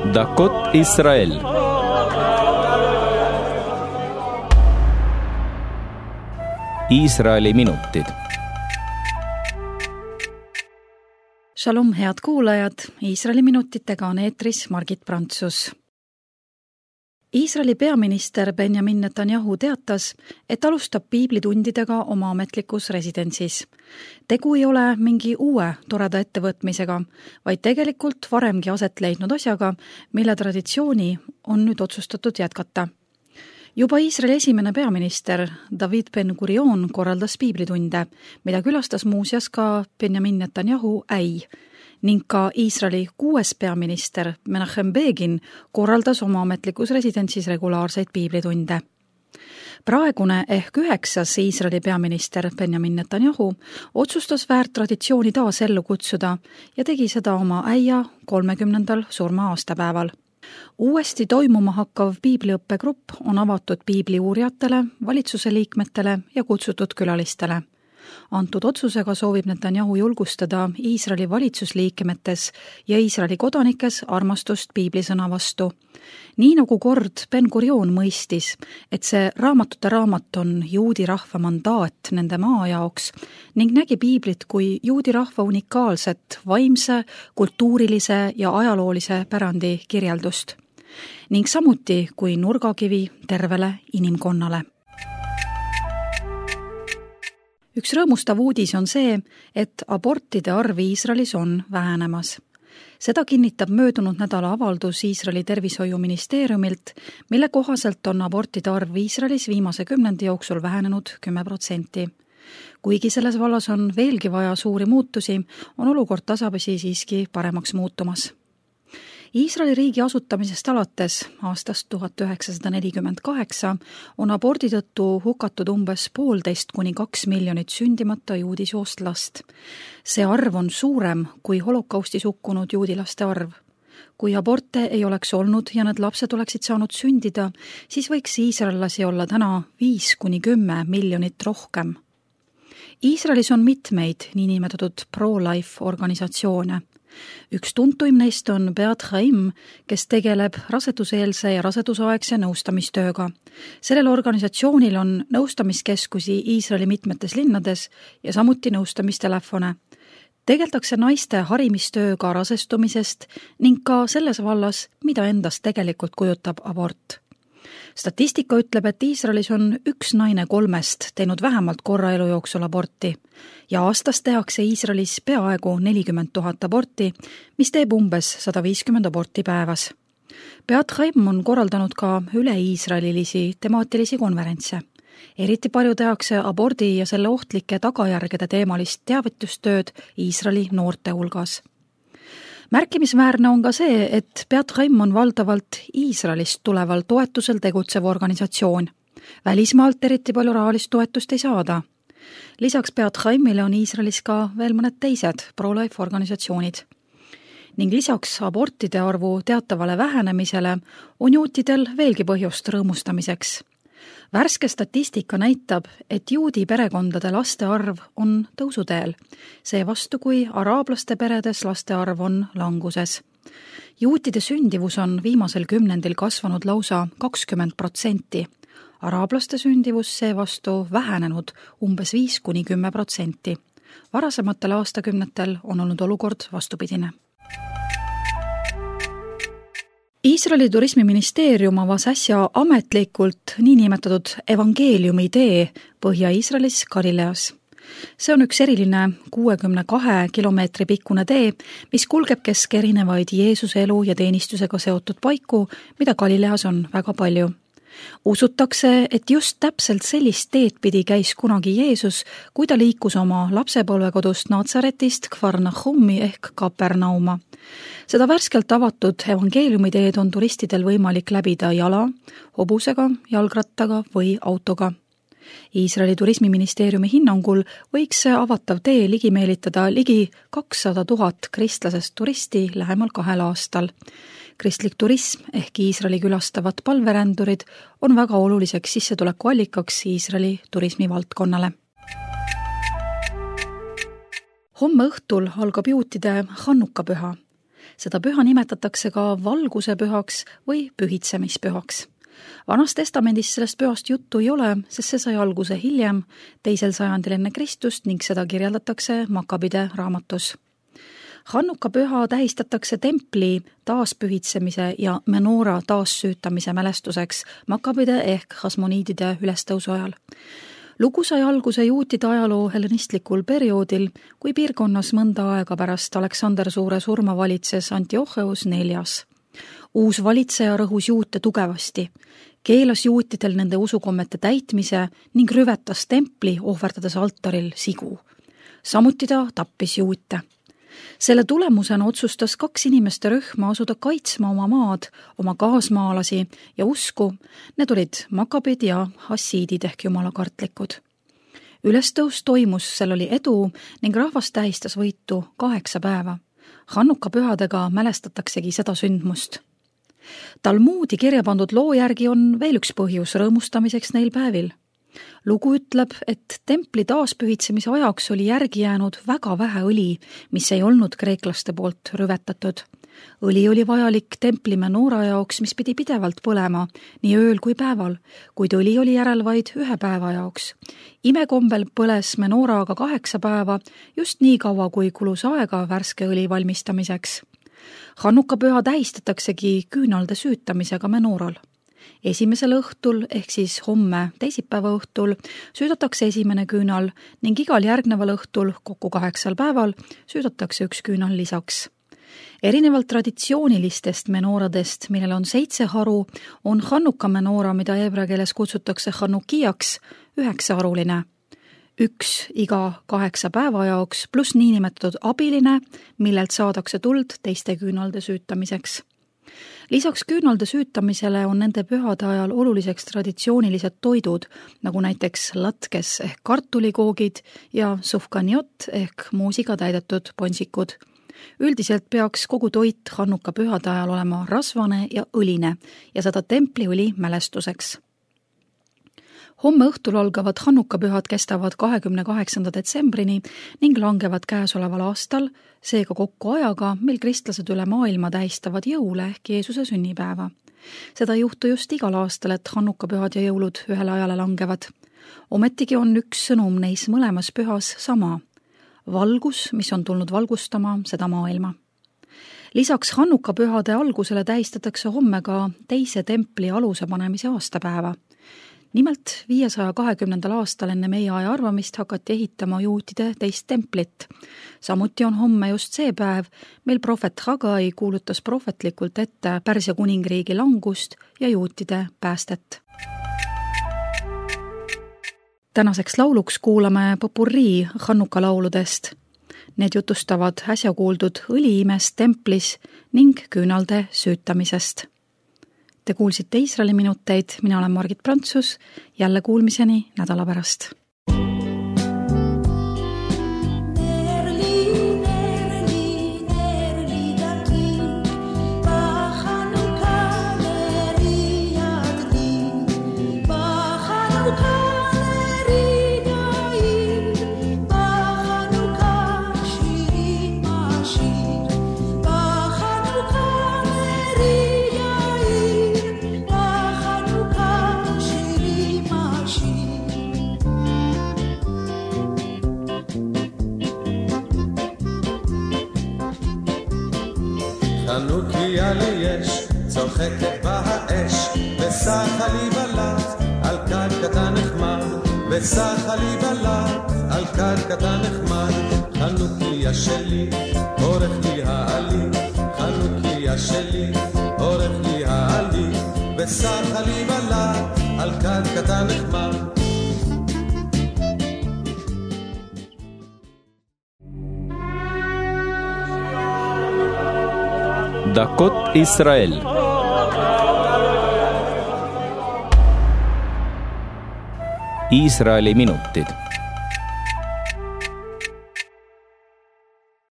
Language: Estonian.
דקות ישראל. Iisraeli minutid. Shalom, head kuulajad! Iisraeli minutitega on eetris Margit Prantsus. Iisraeli peaminister Benjamin Netanyahu teatas, et alustab piiblitundidega oma ametlikus residentsis. Tegu ei ole mingi uue toreda ettevõtmisega, vaid tegelikult varemgi aset leidnud asjaga, mille traditsiooni on nüüd otsustatud jätkata. Juba Iisraeli esimene peaminister David Ben-Gurion korraldas piiblitunde, mida külastas muuseas ka Benjamin Netanyahu äi, ning ka Iisraeli 6. peaminister Menachem Begin korraldas oma ametlikus residentsis regulaarseid piiblitunde. Praegune ehk 9. Iisraeli peaminister Benjamin Netanyahu otsustas väärtraditsiooni taas ellu kutsuda ja tegi seda oma äia 30. surma-aastapäeval. Uuesti toimuma hakkav piibliõppegrupp on avatud piibliuurijatele, valitsuse liikmetele ja kutsutud külalistele. Antud otsusega soovib Netanyahu julgustada Iisraeli valitsusliikmetes ja Iisraeli kodanikes armastust piiblisõna vastu. Nii nagu kord Ben-Gurion mõistis, et see raamatute raamat on juudi rahva mandaat nende maa jaoks ning nägi piiblit kui juudi rahva unikaalset, vaimse, kultuurilise ja ajaloolise pärandi kirjeldust ning samuti kui nurgakivi tervele inimkonnale. Üks rõõmustav uudis on see, et abortide arv Iisraelis on vähenemas. Seda kinnitab möödunud nädala avaldus Iisraeli tervishoiuministeeriumilt, mille kohaselt on abortide arv Iisraelis viimase 10 jooksul vähenenud 10%. Kuigi selles vallas on veelgi vaja suuri muutusi, on olukord tasapisi siiski paremaks muutumas. Iisraeli riigi asutamisest alates aastast 1948 on abordi tõttu hukatud umbes 1,5 kuni 2 miljonit sündimata juudisoost last. See arv on suurem kui holokaustis hukkunud juudilaste arv. Kui aborte ei oleks olnud ja need lapsed oleksid saanud sündida, siis võiks iisraellasi olla täna 5 kuni 10 miljonit rohkem. Iisraelis on mitmeid niinimetatud pro-life organisatsioone. Üks tuntuim neist on Beat Haim, kes tegeleb raseduseelse ja rasedusaegse nõustamistööga. Sellel organisatsioonil on nõustamiskeskusi Iisraeli mitmetes linnades ja samuti nõustamistelefone. Tegeldakse naiste harimistööga rasestumisest ning ka selles vallas, mida endast tegelikult kujutab abort. Statistika ütleb, et Iisraelis on 1 naine 3 teinud vähemalt korra elu jooksul aborti ja aastas tehakse Iisraelis peaaegu 40 000 aborti, mis teeb umbes 150 aborti päevas. Beat Haim on korraldanud ka üle-iisraelilisi temaatilisi konverentse. Eriti palju tehakse abordi ja selle ohtlike tagajärgede teemalist teavitustööd Iisraeli noorte hulgas. Märkimisväärne on ka see, et Beat Haim on valdavalt Iisraelist tuleval toetusel tegutsev organisatsioon. Välismaalt eriti palju rahalist toetust ei saada. Lisaks Beat Haimile on Iisraelis ka veel mõned teised pro-life organisatsioonid. Ning lisaks abortide arvu teatavale vähenemisele on juutidel veelgi põhjust rõõmustamiseks. Värske statistika näitab, et juudi perekondade laste arv on tõusuteel, seevastu kui araablaste peredes laste arv on languses. Juutide sündivus on viimasel 10 kasvanud lausa 20%, araablaste sündivus seevastu vähenenud umbes 5 kuni 10%. Varasematel aastakümnetel on olnud olukord vastupidine. Iisraeli turismiministeerium avas äsja ametlikult niinimetatud evangeeliumi tee Põhja-Iisraelis Galileas. See on üks eriline 62 kilomeetri pikkune tee, mis kulgeb kesk erinevaid Jeesuse elu ja teenistusega seotud paiku, mida Galileas on väga palju. Usutakse, et just täpselt sellist teed pidi käis kunagi Jeesus, kui ta liikus oma lapsepõlvekodust Natsaretist Kvarnahumi ehk Kapernauma. Seda värskelt avatud evangeeliumiteed on turistidel võimalik läbida jala, hobusega, jalgrattaga või autoga. Iisraeli turismiministeeriumi hinnangul võiks see avatav tee ligi meelitada ligi 200 000 kristlasest turisti lähemal 2 aastal. Kristlik turism ehk Iisraeli külastavad palverändurid on väga oluliseks sissetulekuallikaks Iisraeli turismivaldkonnale. Homme õhtul algab juutide Hannukapüha. Seda püha nimetatakse ka valguse pühaks või pühitsemispühaks. Vanas testamendis sellest pühast juttu ei ole, sest see sai alguse hiljem, 2. sajandil enne Kristust ning seda kirjeldatakse Makabide raamatus. Hannuka püha tähistatakse templi taaspühitsemise ja menoora taassüütamise mälestuseks Makabide ehk hasmoniidide ülestõusu ajal. Lugu sai alguse juutide ajaloo hellenistlikul perioodil, kui piirkonnas mõnda aega pärast Aleksander Suure surma valitses Antiocheus 4. Uus valitseja rõhus juute tugevasti, keelas juutidel nende usukommete täitmise ning rüvetas templi, ohverdades altaril sigu. Samuti ta tappis juute. Selle tulemusena otsustas 2 inimeste rühma asuda kaitsma oma maad, oma kaasmaalasi ja usku. Need olid Makabid ja hassiidid ehk jumalakartlikud. Ülestõus toimus, seal oli edu ning rahvas tähistas võitu 8 päeva. Hannuka pühadega mälestataksegi seda sündmust. Talmudi kirja pandud loo järgi on veel üks põhjus rõõmustamiseks neil päevil. Lugu ütleb, et templi taaspühitsemise ajaks oli järgi jäänud väga vähe õli, mis ei olnud kreeklaste poolt rüvetatud. Õli oli vajalik templi menoora jaoks, mis pidi pidevalt põlema, nii ööl kui päeval, kuid õli oli järel vaid 1 päeva jaoks. Imekombel põles menoora aga 8 päeva, just nii kaua, kui kulus aega värske õli valmistamiseks. Hannuka püha tähistataksegi küünalde süütamisega menooral. Esimesel õhtul ehk siis homme teisipäeva õhtul süüdatakse esimene küünal ning igal järgneval õhtul kokku 8 päeval süüdatakse 1 küünal lisaks. Erinevalt traditsioonilistest menooradest, millel on 7 haru, on Hannuka menoora, mida heebrea keeles kutsutakse Hanukijaks, 9-haruline. 1 iga 8 päeva jaoks pluss niinimetatud abiline, millelt saadakse tuld teiste küünalde süütamiseks. Lisaks küünalde süütamisele on nende pühade ajal oluliseks traditsioonilised toidud, nagu näiteks latkes ehk kartulikoogid ja sufkaniot ehk moosiga täidetud ponsikud. Üldiselt peaks kogu toit Hannuka pühade ajal olema rasvane ja õline ja seda templiõli mälestuseks. Homme õhtul algavad Hannuka pühad kestavad 28. detsembrini ning langevad käesoleval aastal, seega kokku ajaga, mil kristlased üle maailma tähistavad jõule ehk Jeesuse sünnipäeva. Seda ei juhtu just igal aastal, et Hannuka pühad ja jõulud ühele ajale langevad. Ometigi on üks sõnum neis mõlemas pühas sama. Valgus, mis on tulnud valgustama seda maailma. Lisaks Hannuka pühade algusele tähistatakse homme ka teise templi aluse panemise aastapäeva. Nimelt 520. aastal enne meie aja arvamist hakati ehitama juutide teist templit. Samuti on homme just see päev, mil prohvet Hagai kuulutas prohvetlikult ette Pärsia kuningriigi langust ja juutide päästet. Tänaseks lauluks kuulame popurrii Hannuka lauludest. Need jutustavad äsja kuuldud õliimest templis ning küünalde süütamisest. Te kuulsite Iisraeli minuteid, mina olen Margit Prantsus, jälle kuulmiseni nädala pärast. חנוכיה לי יש, צוחקת בה האש, וסחה לי בלט, על כד קטן נחמד, וסחה לי בלט, על כד קטן נחמד. חנוכיה שלי, עורך לי העלי, חנוכיה שלי, עורך לי העלי, וסחה לי בלט, על כד קטן נחמד. דקות ישראל. Iisraeli minutid.